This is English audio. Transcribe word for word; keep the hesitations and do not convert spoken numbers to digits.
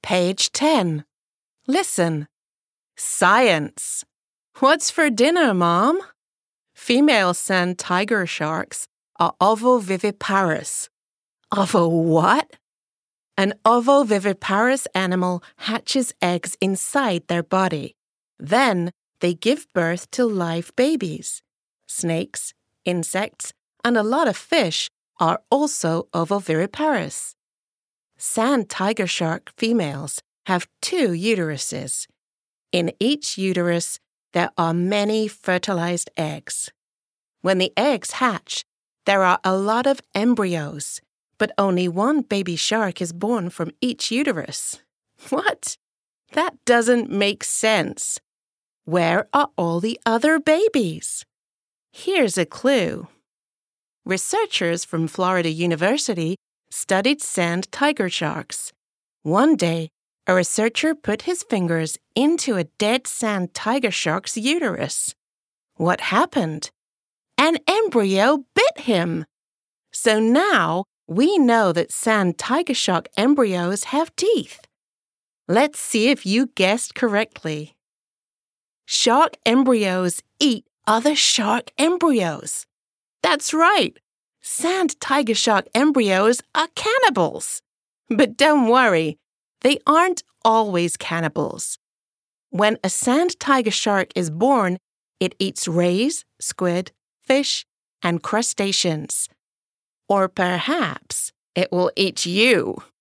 Page ten. Listen. Science. What's for dinner, Mom? Female sand tiger sharks are ovoviviparous. Ovo what? An ovoviviparous animal hatches eggs inside their body. Then they give birth to live babies. Snakes, insects, and a lot of fish are also ovoviviparous. Sand tiger shark females have two uteruses. In each uterus, there are many fertilized eggs. When the eggs hatch, there are a lot of embryos, but only one baby shark is born from each uterus. What? That doesn't make sense. Where are all the other babies? Here's a clue. Researchers from Florida University studied sand tiger sharks. One day, a researcher put his fingers into a dead sand tiger shark's uterus. What happened? An embryo bit him. So now we know that sand tiger shark embryos have teeth. Let's see if you guessed correctly. Shark embryos eat other shark embryos. That's right. Sand tiger shark embryos are cannibals. But don't worry, they aren't always cannibals. When a sand tiger shark is born, it eats rays, squid, fish, and crustaceans. Or perhaps it will eat you.